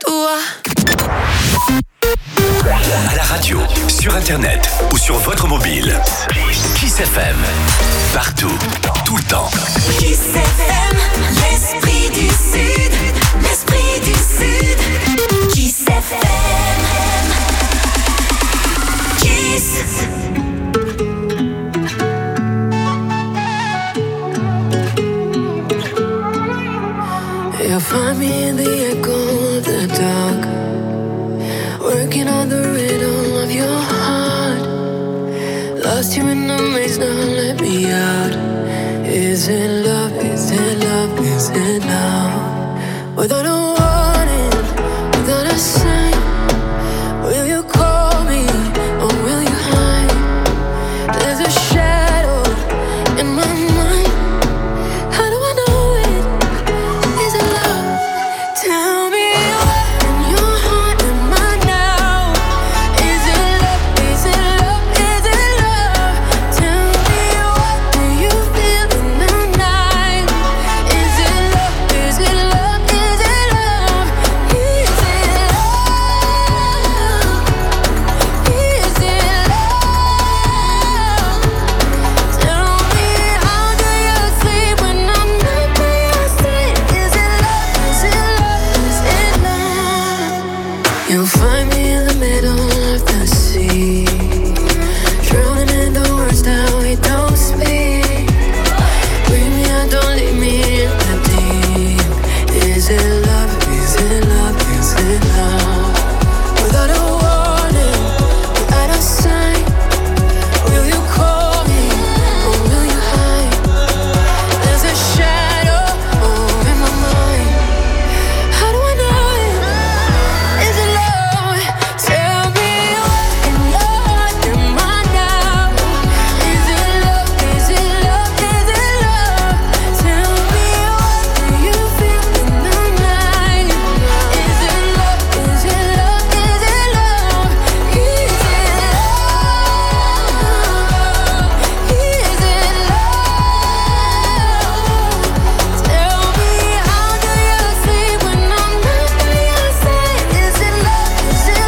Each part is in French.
À la radio, sur internet ou sur votre mobile. Kiss FM. Partout, tout le temps. Kiss FM, l'esprit du Sud. L'esprit du Sud. Kiss FM. Kiss. You'll find me in the echo of the dark, working on the rhythm of your heart. Lost you in the maze, now let me out. Is it love, is it love, is it love? Without a warning, without a sign, will you call me or will you hide? There's a shadow in my mind. How do I know it? Is it love? Tell me what in your heart am I now? Is it love? Is it love? Is it love? Tell me what do you feel in the night? Is it love? Is it love? Is it love? Is it love? Is it love? Tell me how do you sleep when I'm not by your side? Is it love? Is it love? Is it love? You'll find me in the middle of the sea, drowning in the words that we don't speak. Bring me out, don't leave me in the deep. Is it love? Is it love? Is it love? Without a warning, without a sign, will you call me or will you hide? There's a shadow over my mind. How do I know it? Is it love? Tell me what in your heart am I now? Is it love? Is it love? Is it love? Tell me what do you feel in the night? Is it love? Is it love? Is it love? Is it love? Is it love? Tell me how do you sleep when I'm not by your side? Is it love? Is it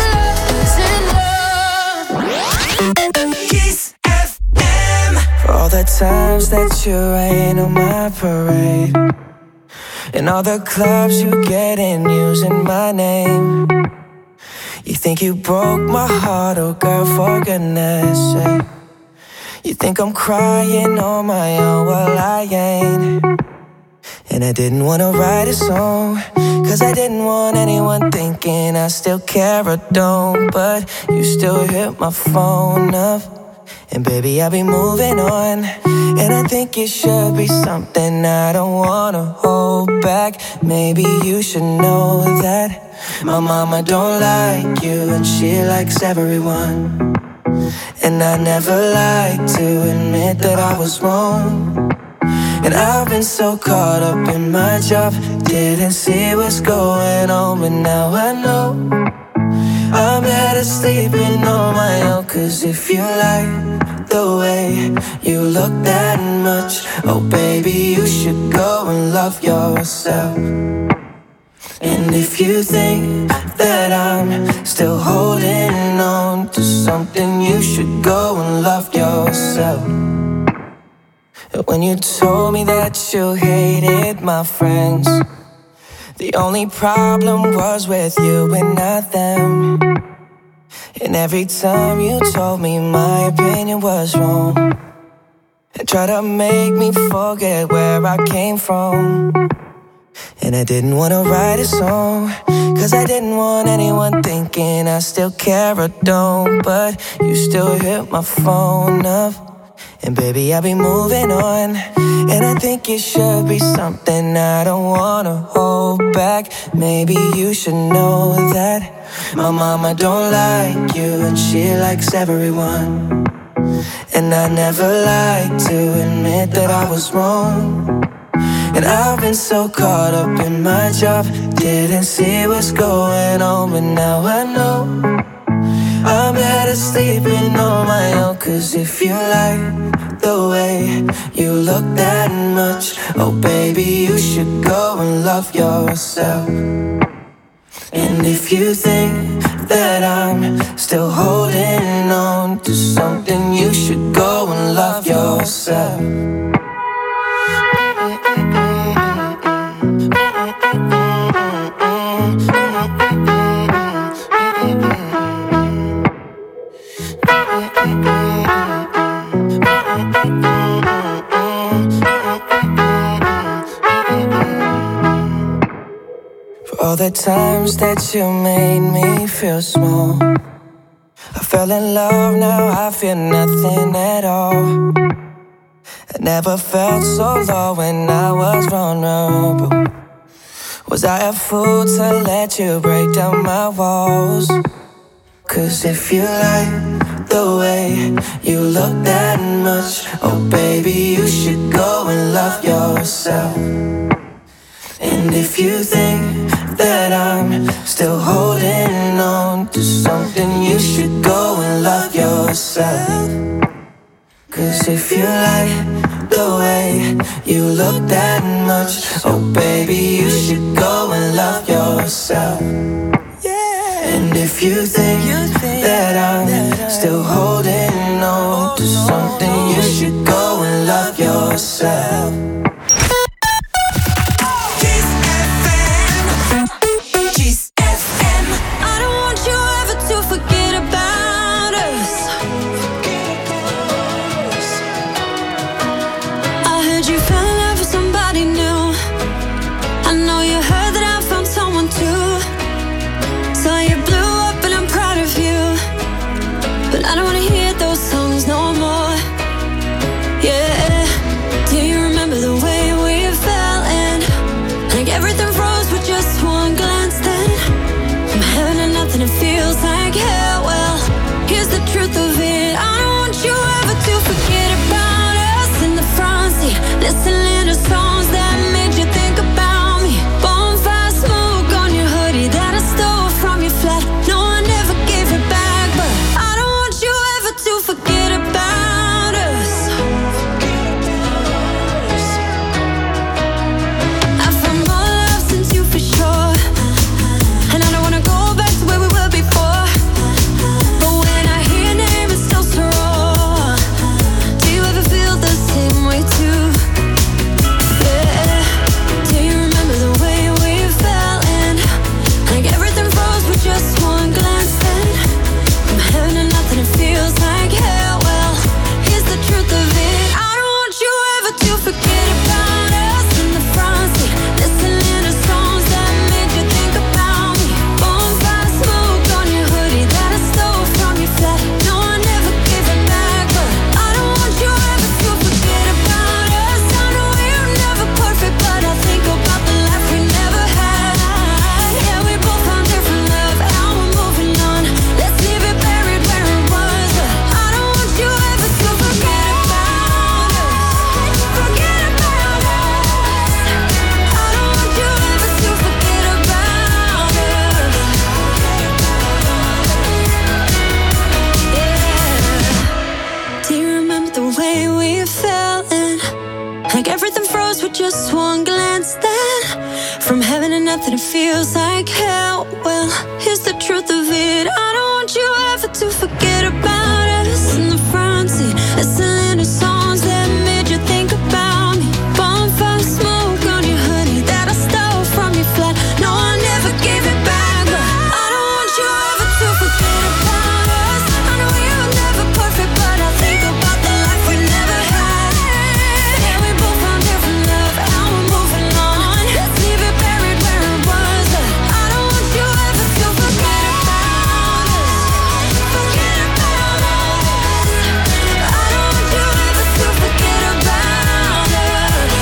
love? Is it love? Kiss FM. For all the times that you rain on my parade, and all the clubs you get in using my name. You think you broke my heart, oh girl, for goodness sake. You think I'm crying on my own, well I ain't. And I didn't wanna write a song, cause I didn't want anyone thinking I still care or don't. But you still hit my phone up, and baby, I'll be moving on. And I think it should be something I don't wanna hold back. Maybe you should know that my mama don't like you, and she likes everyone. And I never like to admit that I was wrong. And I've been so caught up in my job, didn't see what's going on, but now I know I'm better sleeping on my own. Cause if you like the way you look that much, oh baby, you should go and love yourself. And if you think that I'm still holding on to something, you should go and love yourself. When you told me that you hated my friends, the only problem was with you and not them. And every time you told me my opinion was wrong, and tried to make me forget where I came from. And I didn't wanna write a song, cause I didn't want anyone thinking I still care or don't. But you still hit my phone up, and baby, I'll be moving on. And I think it should be something I don't wanna hold back. Maybe you should know that my mama don't like you, and she likes everyone. And I never like to admit that I was wrong. And I've been so caught up in my job, didn't see what's going on, but now I know I'm better sleeping on my own. Cause if you like the way you look that much, oh baby, you should go and love yourself. And if you think that I'm still holding on to something, you should go and love yourself. All the times that you made me feel small, I fell in love, now I feel nothing at all. I never felt so low when I was vulnerable. Was I a fool to let you break down my walls? Cause if you like the way you look that much, oh baby, you should go and love yourself. And if you think that I'm still holding on to something, you should go and love yourself. Cause if you like the way you look that much, oh baby, you should go and love yourself. And if you think that I'm still holding on to something, you should go and love yourself. Nothing feels like hell. Well, here's the truth of it. I don't want you ever to forget about us. In the front seat, listening to songs that made you think about me. Bonfire smoke on your hoodie that I stole from your flat. No, I never gave it back, but I don't want you ever to forget about us. I know we were never perfect, but I think about the life we never had. Yeah, we both found different love, and we're moving on. Let's leave it buried where it was. I don't want you ever to forget about us. Forget about us. I don't want you ever to forget about us.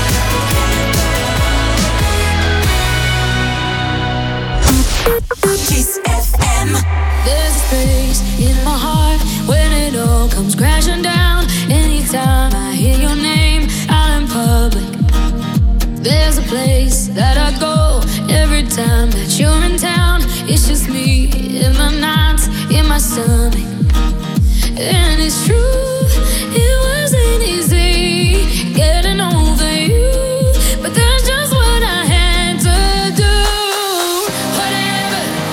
Kiss FM. There's a space in my heart when it all comes crashing down. Anytime I hear your name out in public, there's a place that I go every time that you're in town. It's just me in my nights, in my stomach. And it's true, it wasn't easy getting over you, but that's just what I had to do. Whatever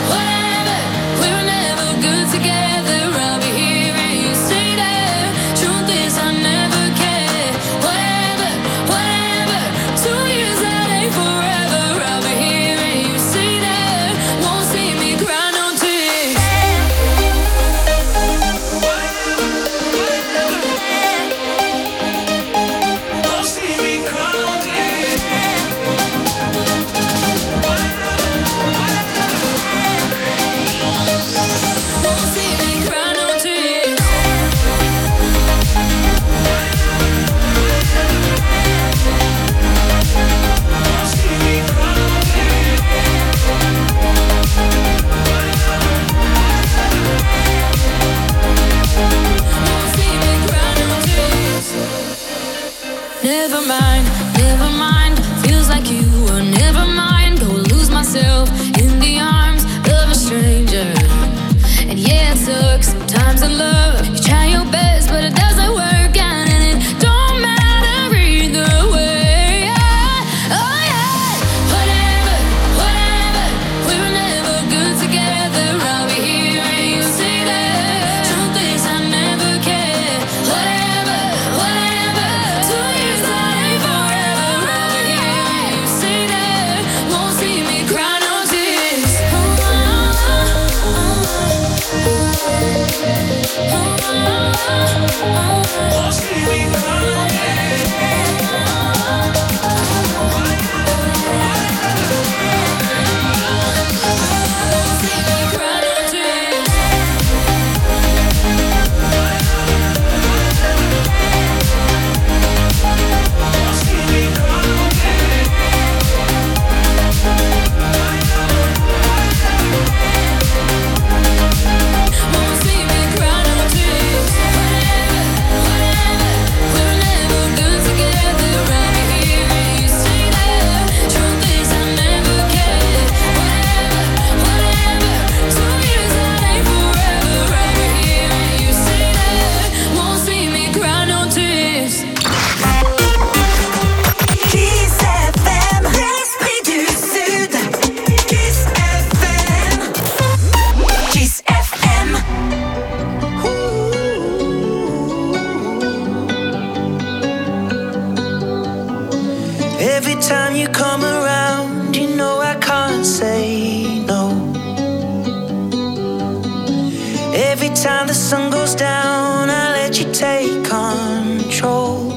sun goes down, I let you take control.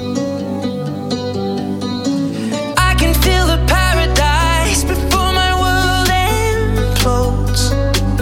I can feel the paradise before my world implodes.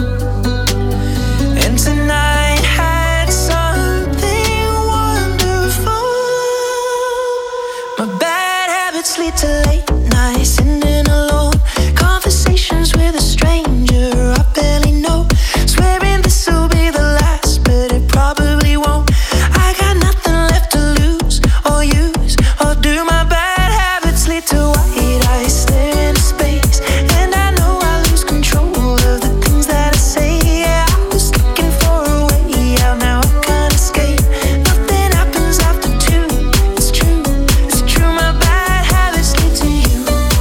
And tonight had something wonderful. My bad habits lead to late nights, ending alone. Conversations with a stranger I barely know. Swearing this will be the last, but it probably won't. I got nothing left to lose or use or do. My bad habits lead to white eyes staring into space, and I know I lose control of the things that I say. Yeah, I was looking for a way out, now I can't escape. Nothing happens after two. It's true, it's true. My bad habits lead to you.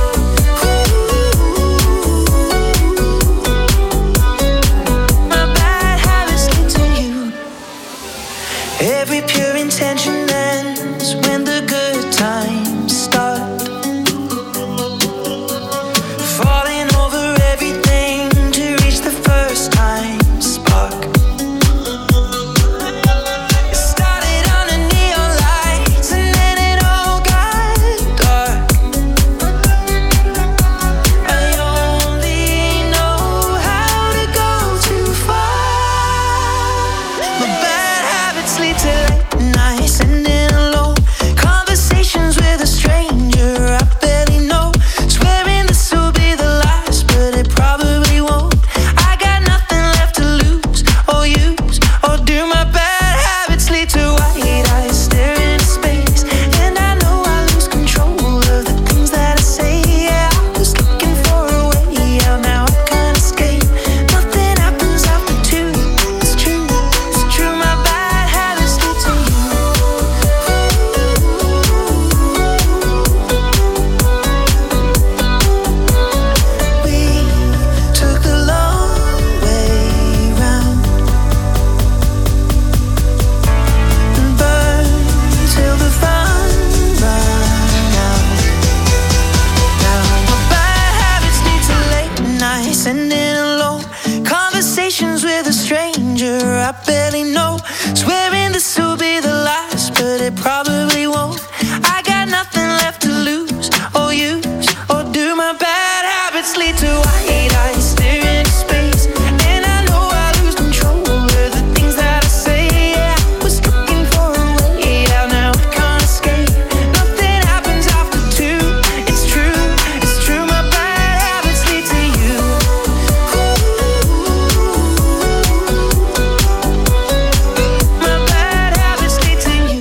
My bad habits lead to you. Every pure intention ends when the good times start. Falling over everything to reach the first time spark. It started under neon lights and then it all got dark. I only know how to go too far. My bad habits lead to late nights, ending alone. Conversations with a stranger I barely know. Swearing this will be the last, but it probably won't. I got nothing left to lose or use or do. My bad habits lead to white eyes staring into space, and I know I lose control of the things that I say. Yeah, I was looking for a way out, now I can't escape. Nothing happens after two. It's true, it's true. My bad habits lead to you. We took the long way round and burned till the fun ran out. Now my bad habits lead to late nights, ending alone. Conversations with a stranger I barely know. Swearing this will be the last, but it probably won't. I got nothing left to lose or use or do. My bad habits lead to white eyes staring into space, and I know I lose control of the things that I say. Yeah, I was looking for a way out, now I can't escape. Nothing happens after two. It's true, it's true. My bad habits lead to you. My bad habits lead to you.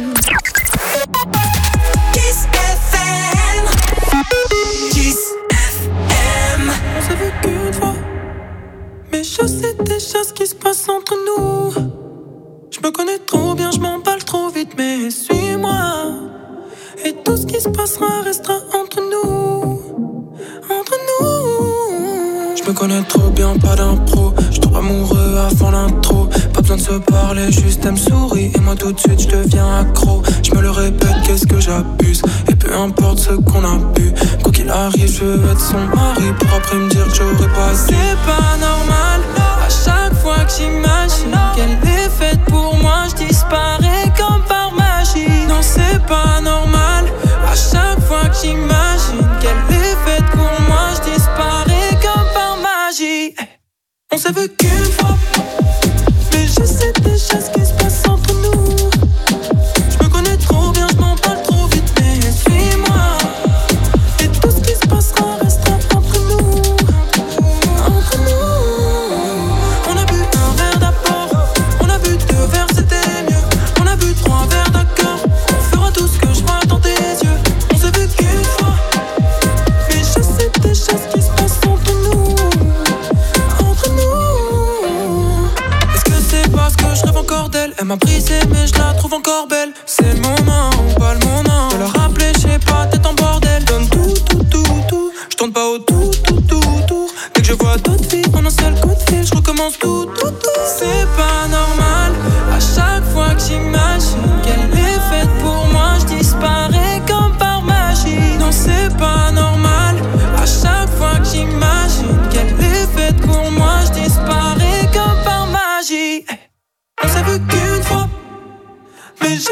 Kiss FM. Kiss FM. On s'est vu qu'une fois, mais je sais déjà ce qui se passe entre nous. Je me connais trop bien, je m'emballe trop vite, mais suis-moi. Et tout ce qui se passera restera entre nous. Entre nous. Je me connais trop bien, pas d'impro. Je tombe amoureux avant l'intro. Pas besoin de se parler, juste elle me sourit. Et moi tout de suite je deviens accro. Je me le répète, qu'est-ce que j'abuse. Et peu importe ce qu'on a bu, quoi qu'il arrive, je veux être son mari. Pour après me dire que j'aurais pas. C'est pas normal. À chaque fois que j'imagine qu'elle est faite pour moi, je disparais comme par magie. Non, c'est pas normal. À chaque fois que j'imagine qu'elle est faite pour moi, je disparais comme par magie. On s'est vu qu'une fois, mais je sais déjà ce qui se passe entre nous. Je me connais trop bien, je m'emballe trop vite, mais suis-moi. Et tout ce qui se passera restera entre nous. Entre nous. On a bu un verre d'abord, on a bu 2 verres, c'était mieux. On a bu 3 verres, d'accord. On fera tout ce que je vois dans tes yeux. On s'est vu qu'une fois, mais je sais déjà ce qui se passe entre nous. Entre nous. Est-ce que c'est parce que je rêve encore d'elle? Elle m'a brisé mais je la trouve encore belle. C'est le moment, pas le moment de la rappeler, je sais pas, tête en bordel. Donne tout, tout, tout, tout. Je tourne pas au tout, tout, tout, tout. Dès que je vois d'autres filles en un seul coup de fil, je recommence tout, tout, tout. C'est pas normal. À chaque fois que j'imagine qu'elle est faite pour moi, je disparais comme par magie. Non, c'est pas normal. À chaque fois que j'imagine qu'elle est faite pour moi, je disparais comme par magie. On s'est vu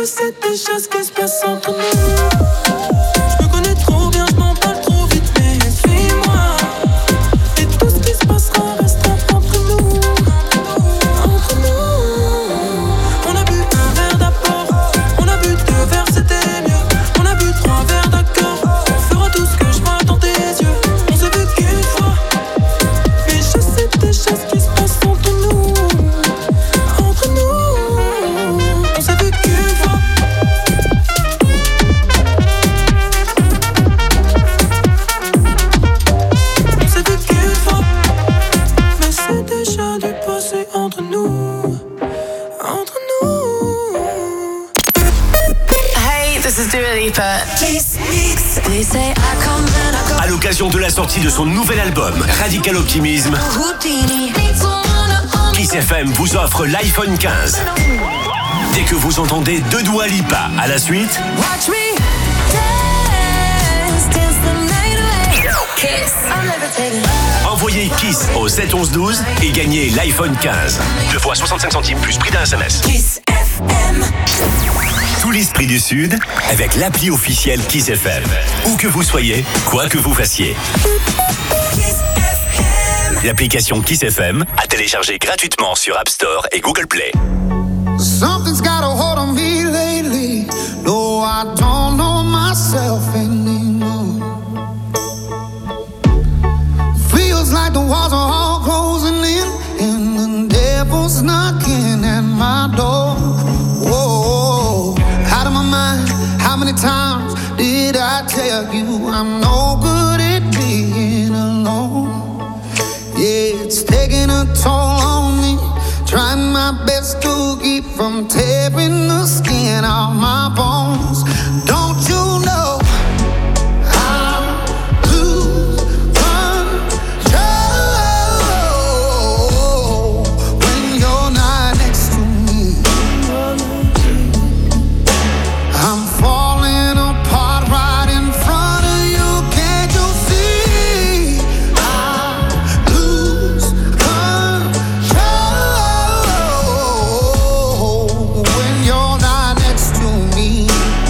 je sais déjà ce qui se passe entre nous. Je me connais trop bien, je m'en parle trop vite, mais suis-moi. Et tout ce qui se passera restera entre nous. Entre nous. On a bu un verre d'abord, on a bu 2 verres, c'était mieux. On a bu 3 verres d'accord, on fera tout ce que je vois dans tes yeux. On s'est vu qu'une fois, mais je sais déjà ce qui se passe entre nous. Entre nous. On s'est vu qu'une fois. On s'est vu qu'une fois, mais c'est déjà du passé entre nous. Entre nous. Hey, this is Dua Lipa. Kiss Mix. They say I come and I go. À l'occasion de la sortie de son nouvel album, Radical Optimism, Houdini. Need someone to own. Kiss FM vous offre l'iPhone 15. Dès que vous entendez deux Dua Lipa à la suite, Watch me dance, dance the night away. Kiss. I'm levitating. envoyez Kiss au 7 11 12 et gagnez l'iPhone 15. 2 fois 65 centimes plus prix d'un SMS. Kiss FM. Tout l'esprit du Sud avec l'appli officielle Kiss FM. Où que vous soyez, quoi que vous fassiez. Kiss FM. L'application Kiss FM à télécharger gratuitement sur App Store et Google Play. Something's got a hold on me lately. No, I don't know myself anymore. Feels like the walls are all closing in, and the devil's knocking at my door. Whoa, out of my mind. How many times did I tell you I'm no good at being alone? Yeah, it's taking a toll on me. Trying my best to keep from tearing the skin off my bones. Don't you know I lose control when you're not next to me? I'm falling apart right in front of you. Can't you see? I lose control when you're not next to me.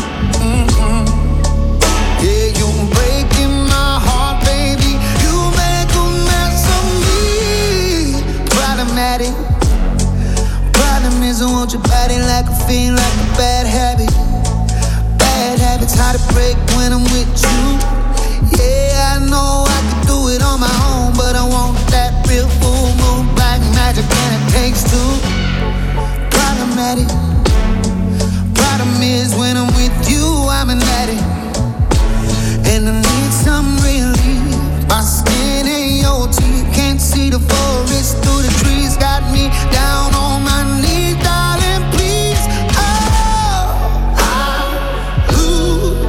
Yeah, you're breaking my heart, baby. You make a mess of me. Problematic. Problem is I want your body like a fiend, like a bad habit. Bad habits hard to break when I'm with you. Yeah, I know I could do it on my own, but I want that real full moon black magic, and it takes two. Problematic. Problem is when I'm with you, I'm an addict, and I need some relief. My skin and your teeth can't see the forest through the trees. Got me down on my knees, darling, please. Oh, I lose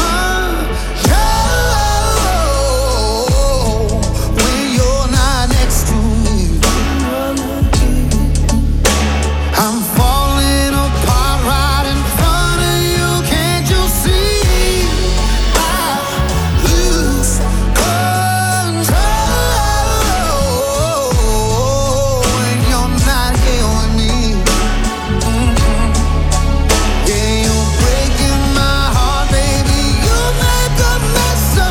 control when you're not next to me. I'm falling apart right in front of you. Can't you see? I lose control when you're not here with me. Yeah, you're breaking my heart, baby. You make a mess of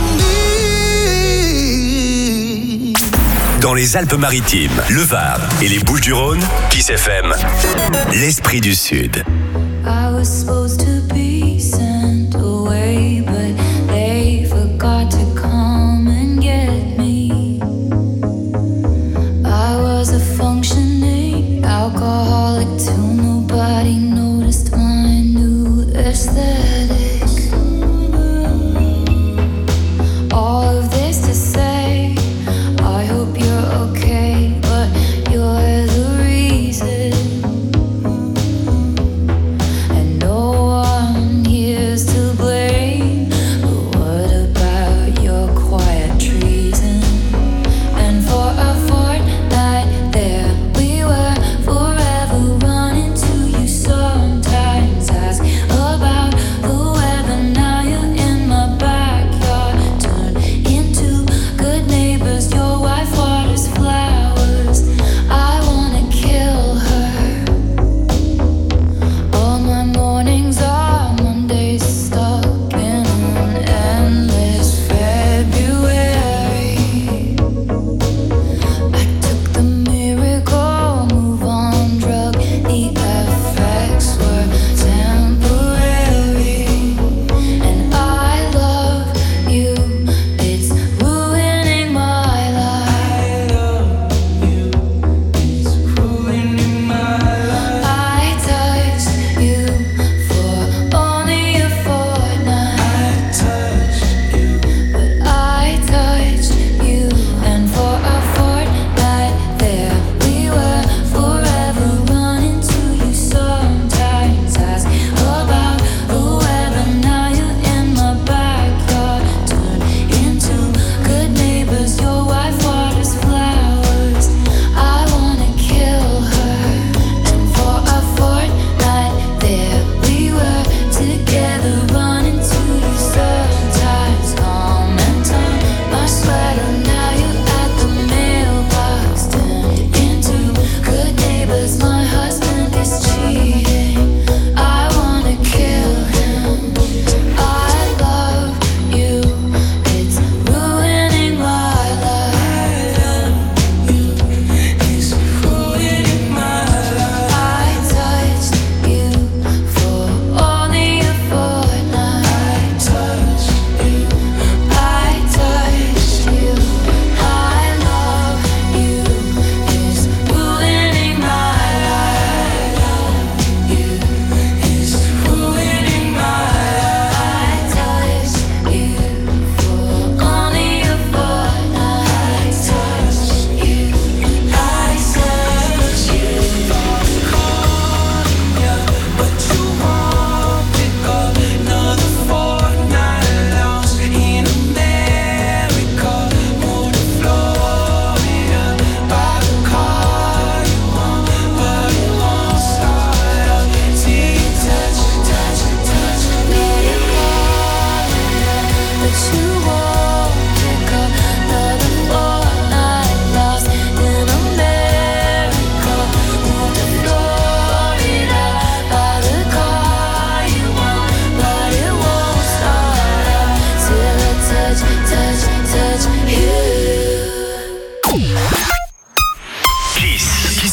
me. Dans les Alpes-Maritimes, le Var et les Bouches-du-Rhône, Kiss FM, l'esprit du Sud. I was supposed to be sent away, but they forgot to come and get me. I was a functioning alcoholic till nobody noticed my new aesthetic. All of this to say, I hope you're okay, but you're the reason. And no one here's to blame.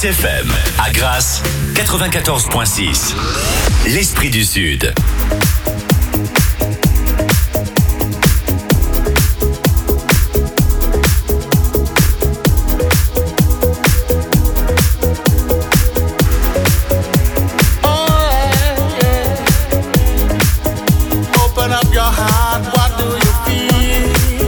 Kiss FM, à Grasse, 94.6. L'Esprit du Sud. Open up your heart, what do you feel?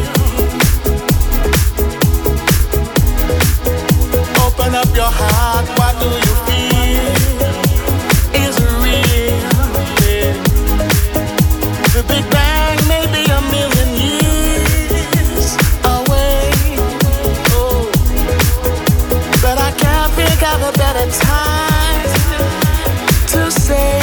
Open up your heart, what do you feel? Is it real? Yeah. The Big Bang may be a million years away. Oh, but I can't think of a better time to say,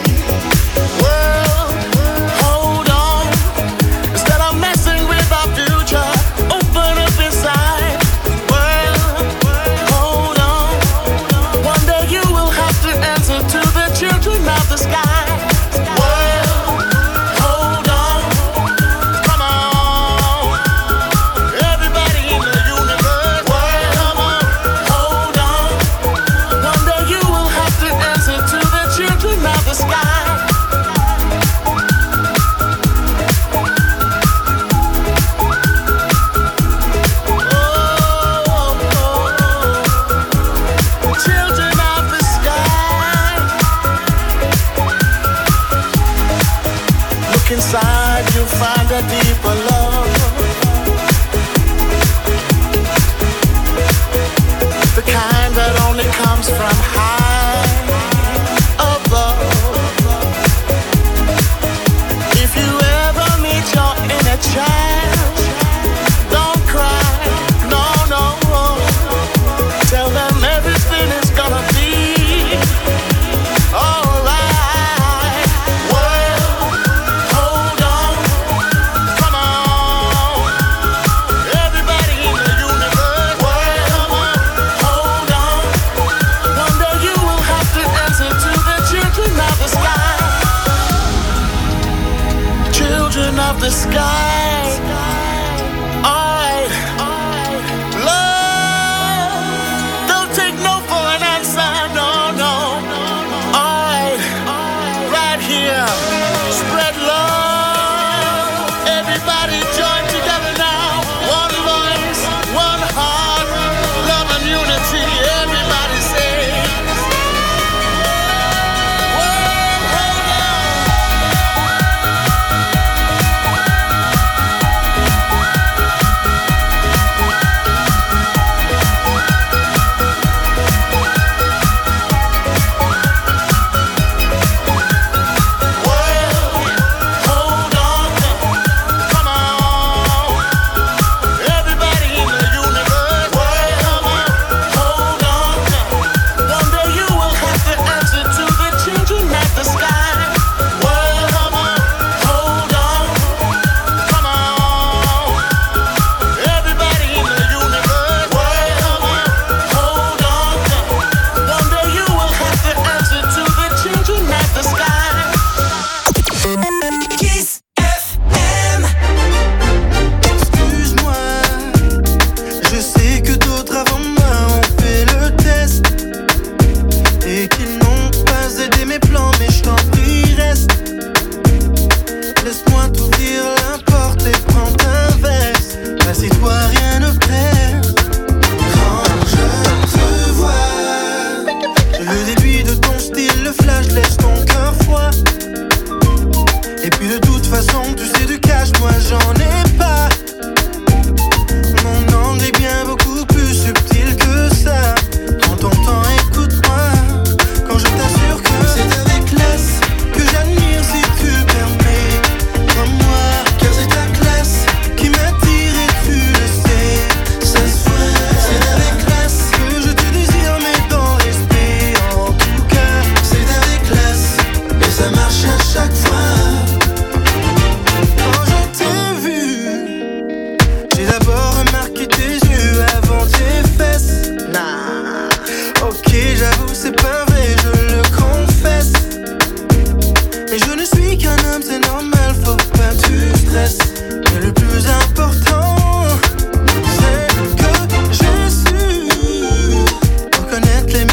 inside you find a deeper love, the kind that only comes from high above. If you ever meet your inner child, don't cry, no, no. Tell them everything is gonna be alright. Of the sky, alright, love, don't take no for an answer, no, no, alright, right here, spread love, everybody join together now, one voice, one heart, love and unity, everybody say. Reconnaître les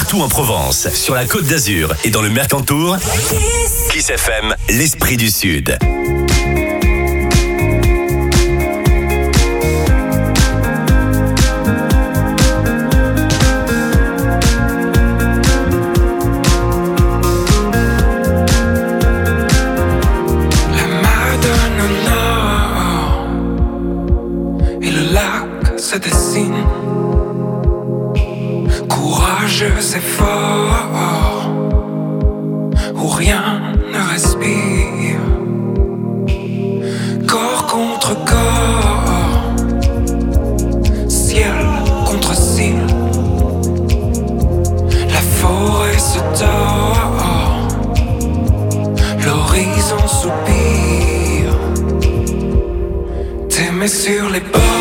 partout en Provence, sur la Côte d'Azur et dans le Mercantour. Kiss FM, l'esprit du Sud. Se dessine, courageux et fort, où rien ne respire, corps contre corps, ciel contre ciel, la forêt se tord, l'horizon soupire, t'aimer sur les bords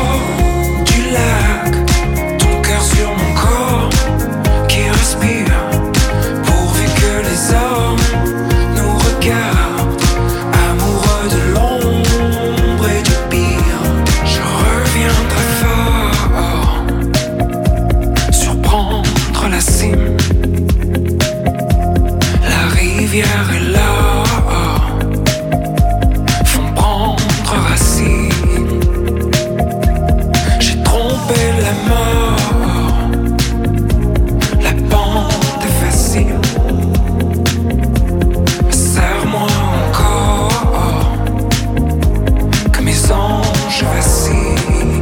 lac, ton cœur sur mon corps qui respire, pourvu que les hommes nous regardent, amoureux de l'ombre et du pire. Je reviendrai fort, surprendre la cime, la rivière est là, font prendre racine. La mort, la pente est facile. Serre-moi encore, que mes anges vacillent.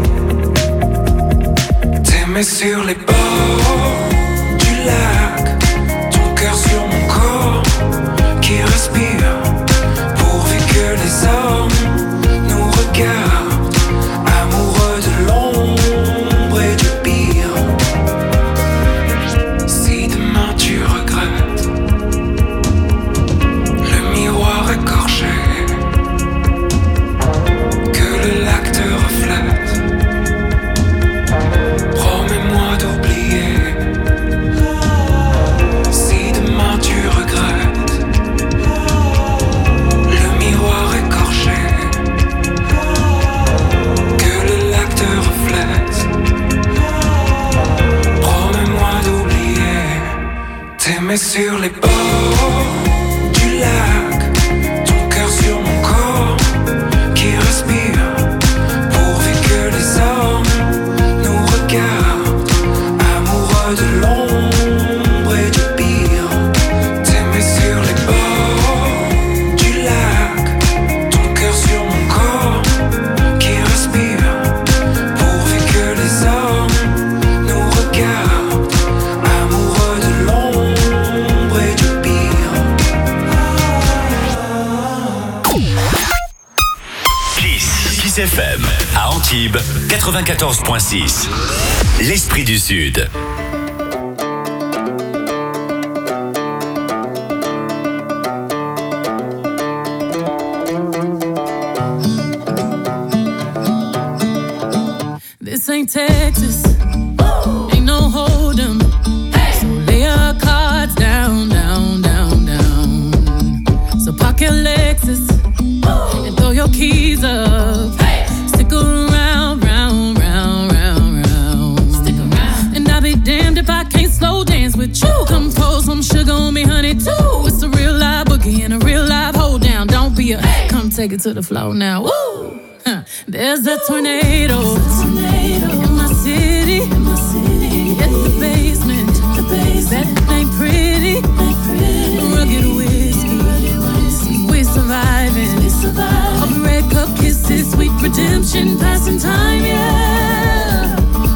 T'aimer sur les bords du lac, ton cœur sur mon corps qui respire, pourvu que les hommes nous regardent, amoureux de l'ombre. Sur les bords du lac, ton cœur sur mon corps qui respire, pourvu que les hommes nous regardent, amoureux de l'ombre et du pire. T'aimer sur les bords du lac, ton cœur sur mon corps qui respire, pourvu que les hommes nous regardent, amoureux de l'ombre. Kiss FM à Antibes 94.6. L'esprit du Sud. This ain't Texas. Ain't no hold'em. So lay your cards down, down, down, down. So park your Lexus and throw your keys up. Stick around, round, round, round, round. Stick around. And I'll be damned if I can't slow dance with you. Come pour some sugar on me, honey, too. It's a real live boogie and a real live hold down. Don't be a come take it to the floor now. Woo! There's a tornado in my city. At the basement. That ain't pretty. Rugged whiskey. We're surviving. All the red cup kisses, sweet redemption, passing time, yeah.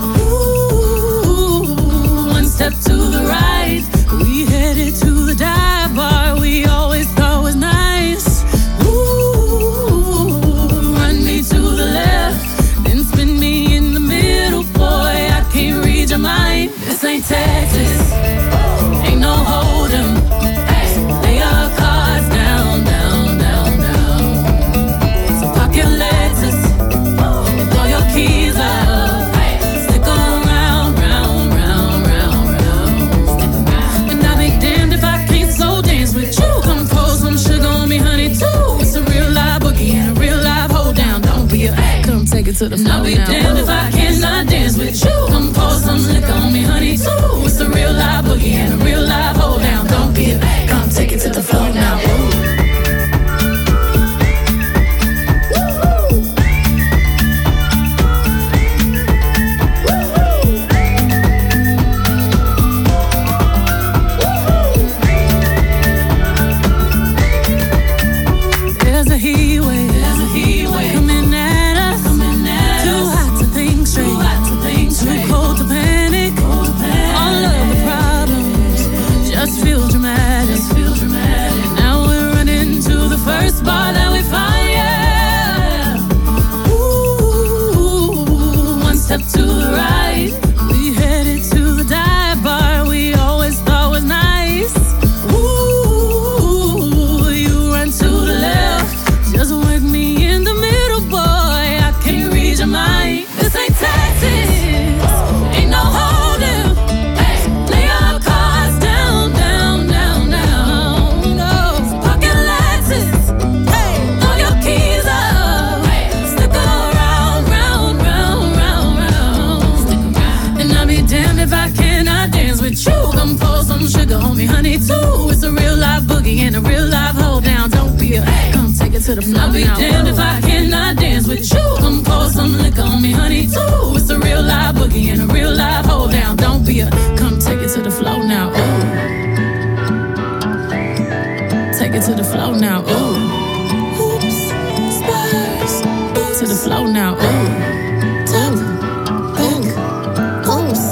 Ooh, one step to the right. We headed to the dive bar we always thought was nice. Ooh, run me to the left, then spin me in the middle, boy, I can't read your mind. This ain't Texas, ain't no hold'em. So lay your cards down, down, down, down. So park your Lexus and throw your keys up. Stick around, round, round, round, round. And I'll be damned if I can't slow dance with you. Come pour some sugar on me, honey, too. It's a real live boogie and a real live hold down. Don't be a come take it to the floor. I'll be damned if I cannot dance with you. Come pour some liquor on me, honey, too. It's a real live boogie. boogie and a real live hold down. Don't be a come take it to the floor now. Ooh. I'll be damned if I cannot dance with you. Come pour some liquor on me, honey, too. It's a real live boogie and a real live hold down. Don't be a come take it to the floor now. Ooh. Take it to the floor now. Ooh. Hoops, spurs, boots to the floor now. Ooh. Top, back, oops.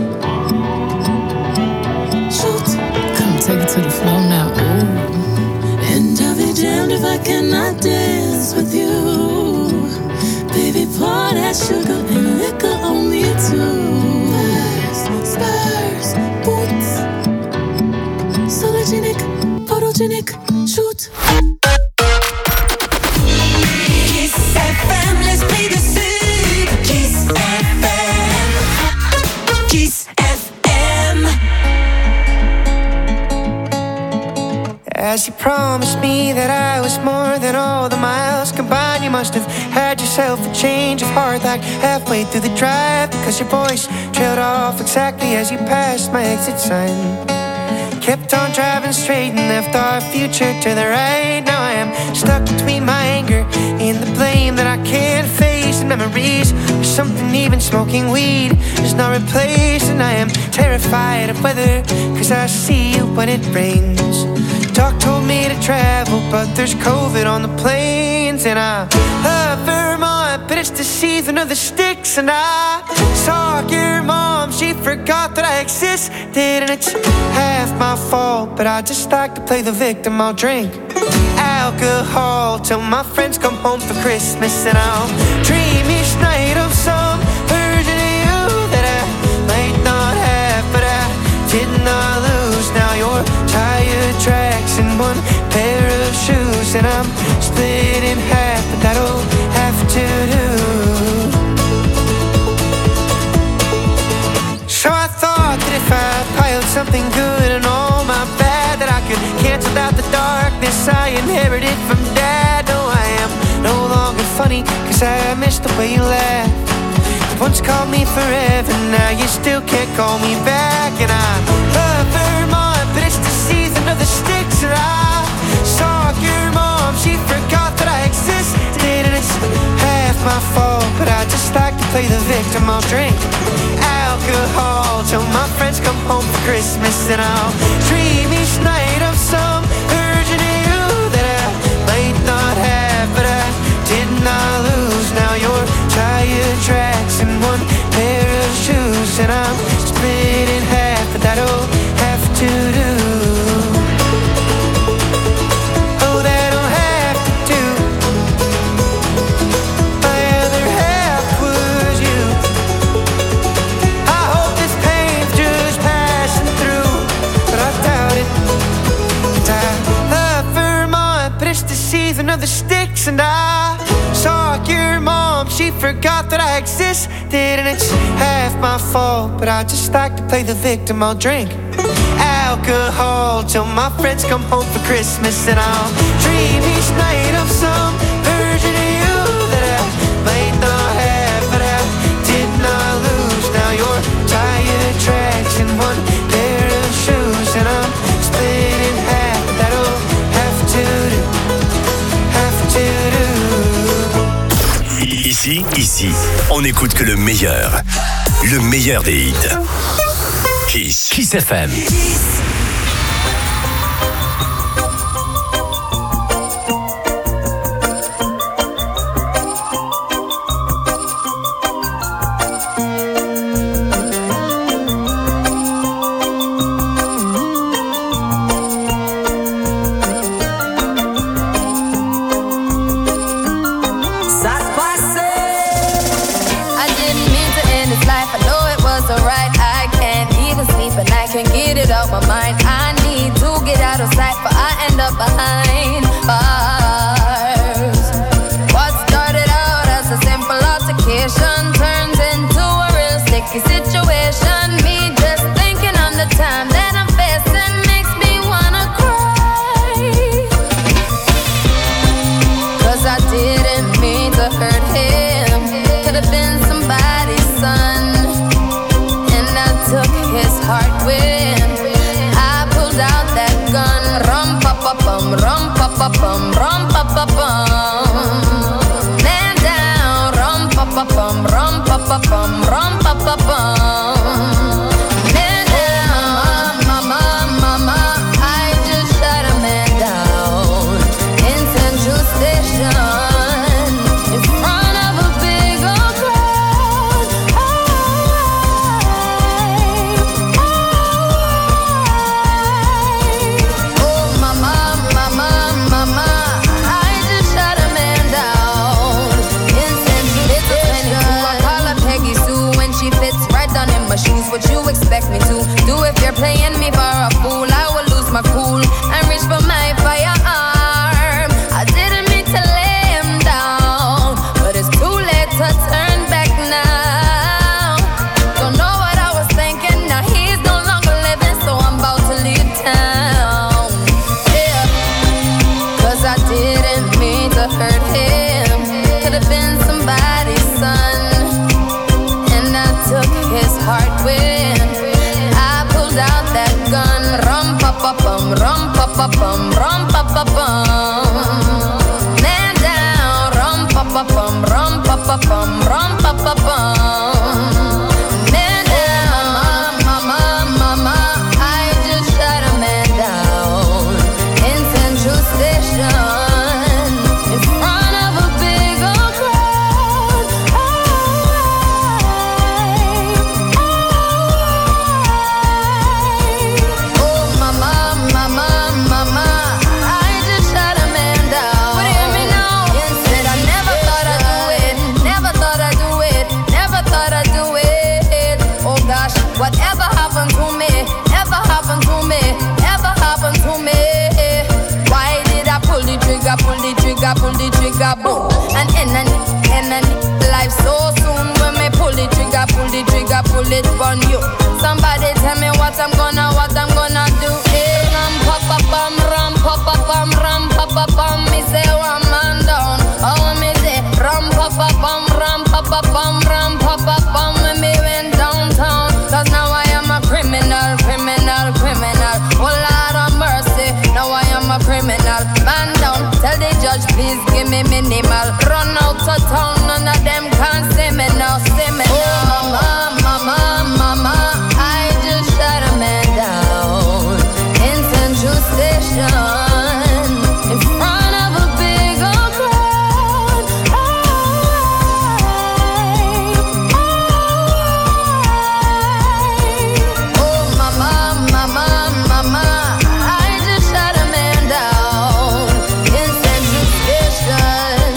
Shoot, come take it to the floor now. Ooh. And I'll be damned if I cannot dance with you. Baby, pour that sugar and liquor on me too. Spurs, boots, sologenic, photogenic, shoot. Kiss FM, let's play the soup. Kiss FM. Kiss FM. As you promised me that I was more than all the miles combined, you must have had yourself a change of heart like halfway through the drive, because your voice trailed off exactly as you passed my exit sign. Kept on driving straight and left our future to the right. Now I am stuck between my anger and the blame that I can't face, and memories of something even smoking weed is not replaced. And I am terrified of weather, cause I see you when it rains. Doc told me to travel, but there's COVID on the planes. And I love Vermont, but it's the season of the sticks. And I saw your mom, she forgot that I existed. And it's half my fault, but I just like to play the victim. I'll drink alcohol till my friends come home for Christmas. And I'll dream each night of some version of you that I might not have, but I did not lose. Now you're tire tracks and one pair of shoes, and I'm split in half, but that'll have to do. So I thought that if I piled something good and all my bad, that I could cancel out the darkness I inherited from Dad. No, I am no longer funny, cause I missed the way you laughed. Once called me forever, now you still can't call me back. And I love Vermont, but it's the season of the sticks. And I saw your mom, she forgot that I existed. And it's half my fault, but I just like to play the victim. I'll drink alcohol till my friends come home for Christmas. And I'll dream each night of some version of you that I might not have, but I did not lose. Now you're tire tracks and one pair of shoes, and I'm split in half, but that'll have to do. Oh, that'll have to do. My other half was you. I hope this pain's just passing through, but I doubt it. And I love Vermont, but it's the season of the sticks. And I saw your mom, she forgot that I existed. And it's half my fault, but I just like to play the victim. I'll drink alcohol till my friends come home for Christmas. And I'll dream each night of some version of you that I might not have, but I did not lose. Now you're tire tracks and one pair of shoes. Ici, on n'écoute que le meilleur. Le meilleur des hits. Kiss FM. My mind, I need to get out of sight, but I end up behind bars. What started out as a simple altercation turns into a real sticky situation. Me just thinking on the time that I'm facing makes me wanna cry. 'Cause I didn't mean to hurt him. Could have been somebody's son, and I took his heart with out that gun, rum pa pa bum, rum pa pa bum, rum pa pa bum. Man down, rum pa pa bum, rum pa pa bum, rum pa pa bum. Man down, mama, I just shot a man down in Central Station in front of a big old crowd. My shoes, what you expect me to do if you're playing me for a fool? I will lose my cool and reach for my firearm. I didn't mean to lay him down, but it's too late to turn back now. Don't know what I was thinking, now he's no longer living, so I'm about to leave town. Yeah, 'cause I didn't mean to hurt him. Could have been somebody's son, and I took his heart with. I pulled out that gun, rum pa pa bum, rum pa pa bum, rum pa pa bum. Man down, rum pa pa bum, rum pa pa bum, rum pa pa bum. Man down, mama, I just shot a man down in Central Station in front of a big old crowd. Mama, I just shot a man down. But hear me now. Said I never thought I'd do it. Never thought I'd do it. Never thought I'd do it. Oh gosh, whatever happened to me? Ever happened to me? Ever happened to me? Why did I pull the trigger, pull the trigger, pull the trigger, boom? And end life so soon when me pull the trigger, pull it on you. Somebody tell me what I'm gonna do. Ram pa pa bum, ram pa pa bum, ram pa pa bum. Me say one man down. Oh me say ram pa pa bum, ram pa pa bum, ram pa pa bum. When me went downtown, 'cause now I am a criminal. Oh Lord of mercy, now I am a criminal. Man down, tell the judge please give me minimal. Run out of town, none of them can't see me now, Oh mama, I just shot a man down in Central Station in front of a big old crowd. Oh mama, I just shot a man down in Central Station.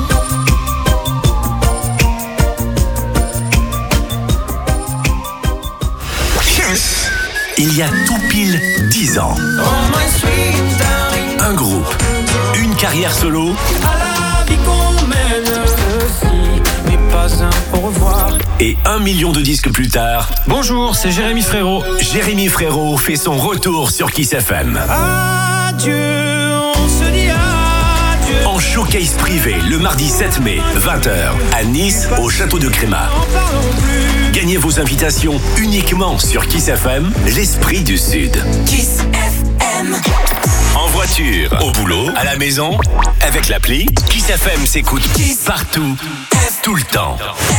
Il y a tout pile 10 ans. Un groupe, une carrière solo. À la vie qu'on mène, ceci n'est pas un au revoir. Et 1 million de disques plus tard. Bonjour, c'est Jérémy Frérot. Jérémy Frérot fait son retour sur Kiss FM. Adieu, on se dit adieu. En showcase privé le mardi 7 mai, 20h, à Nice, au Château de Crémat. Gagnez vos invitations uniquement sur Kiss FM, l'esprit du Sud. Kiss FM. En voiture, au boulot, à la maison, avec l'appli, Kiss FM s'écoute partout, tout le temps.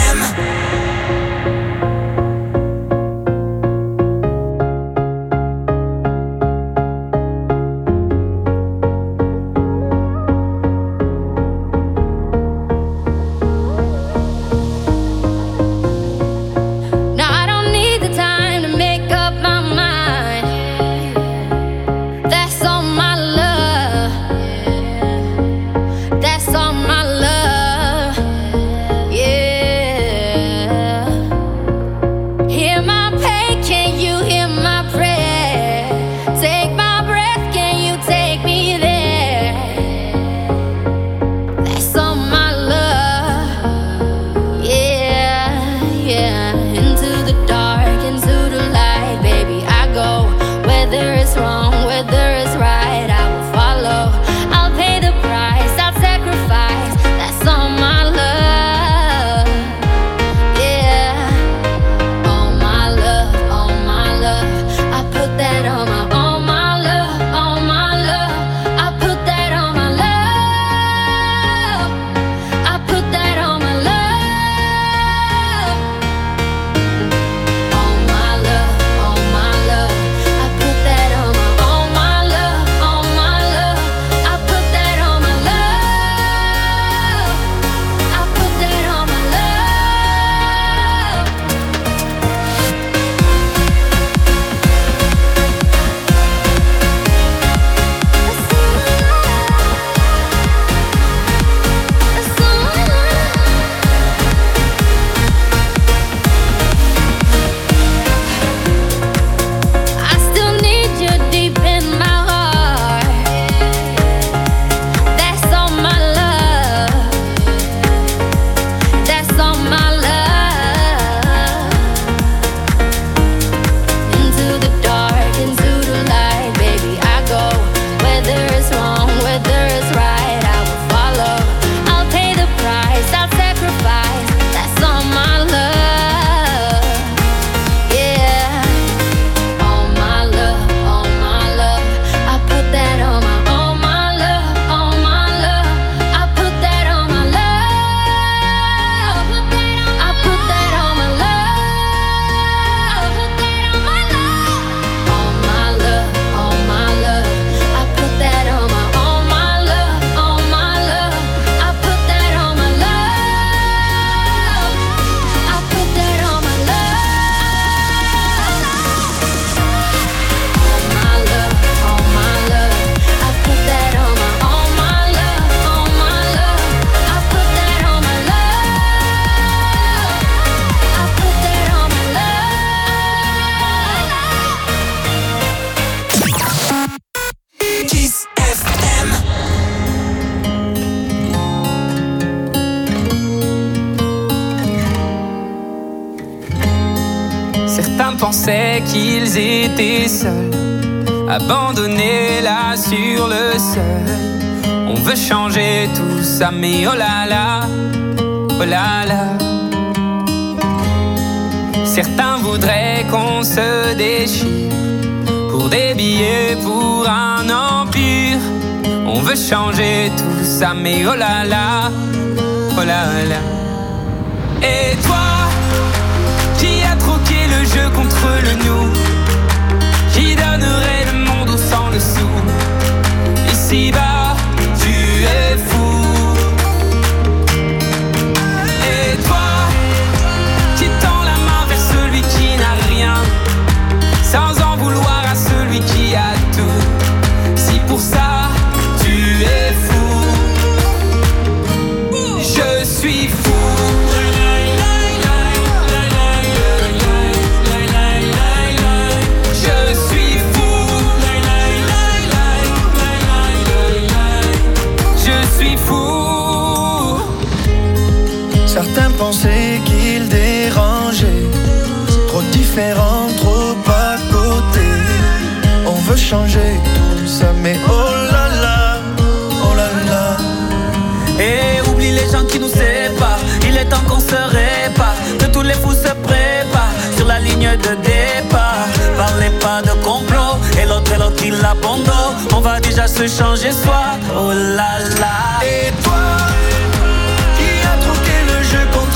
pensaient qu'ils étaient seuls, abandonnés là sur le sol. On veut changer tout ça, mais oh là là, oh là là. Certains voudraient qu'on se déchire pour des billets, pour un empire. On veut changer tout ça, mais oh là là, oh là là. Et toi, qui a troqué le jeu contre le nous, qui donnerait le monde au sang dessous. Ici-bas, tu es fou. Et toi, qui tend la main vers celui qui n'a rien, sans en vouloir à celui qui a tout. Si pour ça, tu es fou, je suis fou. Certains pensaient qu'ils dérangeaient, trop différents, trop à côté. On veut changer tout ça, mais oh là là, oh là là. Et oublie les gens qui nous séparent, il est temps qu'on se répare, que tous les fous se préparent sur la ligne de départ. Parlez pas de complot, et l'autre il abandonne. On va déjà se changer soi, oh là là. Et toi, qui a troqué le jeu contre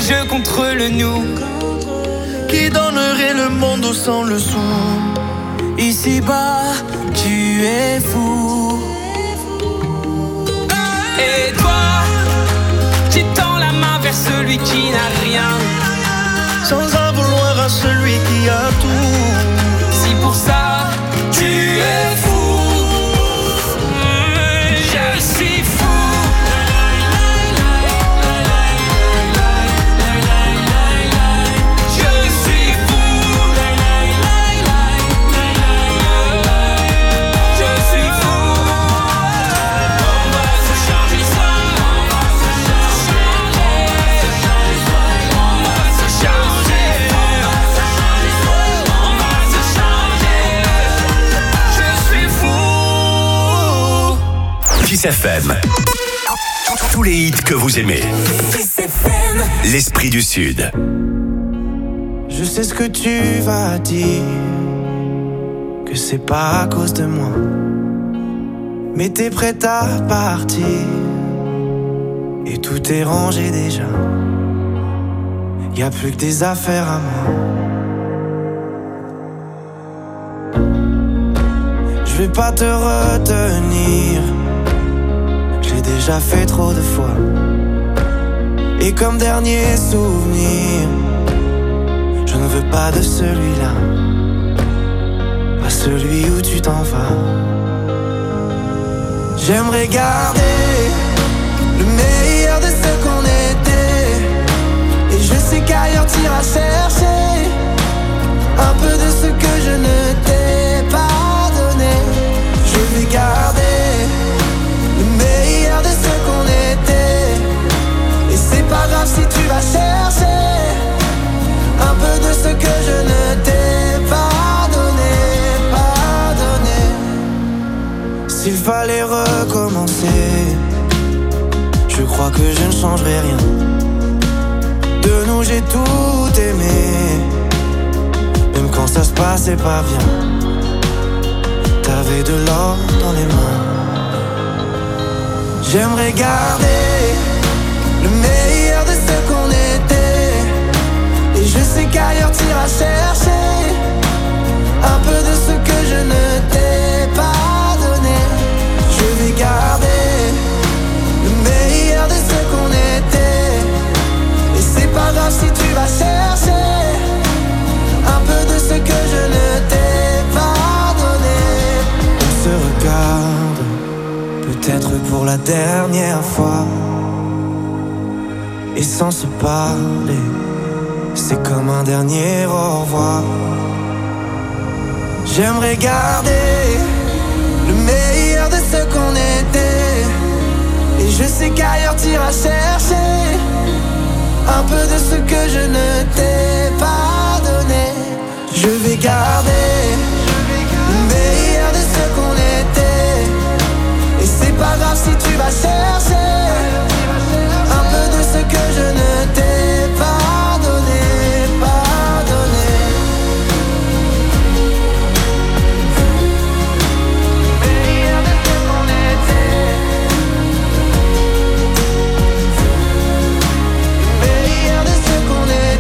je contre le nous. Qui donnerait le monde sans le sou? Ici-bas, tu es fou. Et toi, tu tends la main vers celui qui n'a rien, sans en vouloir à celui qui a tout. Si pour ça, tu es fou. Je suis fou. Kiss FM. Tous les hits que vous aimez. L'Esprit du Sud. Je sais ce que tu vas dire, que c'est pas à cause de moi, mais t'es prête à partir et tout est rangé déjà. Y'a plus que des affaires à moi. Je vais pas te retenir, j'ai déjà fait trop de fois. Et comme dernier souvenir, je ne veux pas de celui-là, pas celui où tu t'en vas. J'aimerais garder le meilleur de ce qu'on était, et je sais qu'ailleurs t'iras chercher un peu de ce que je ne t'ai pas donné. Je vais garder le meilleur de ce qu'on était, et c'est pas grave si tu vas chercher un peu de ce que je ne t'ai pas donné, pas donné. S'il fallait recommencer, je crois que je ne changerai rien. De nous j'ai tout aimé, même quand ça se passait pas bien. T'avais de l'or dans les mains. J'aimerais garder le meilleur de ce qu'on était, et je sais qu'ailleurs t'iras chercher un peu de ce que je ne t'ai pas donné. Je vais garder le meilleur de ce qu'on était, et c'est pas grave si tu vas chercher un peu de ce que je ne t'ai pas donné. On se regarde, peut-être pour la dernière fois, et sans se parler, c'est comme un dernier au revoir. J'aimerais garder le meilleur de ce qu'on était, et je sais qu'ailleurs t'iras chercher un peu de ce que je ne t'ai pas donné. Je vais garder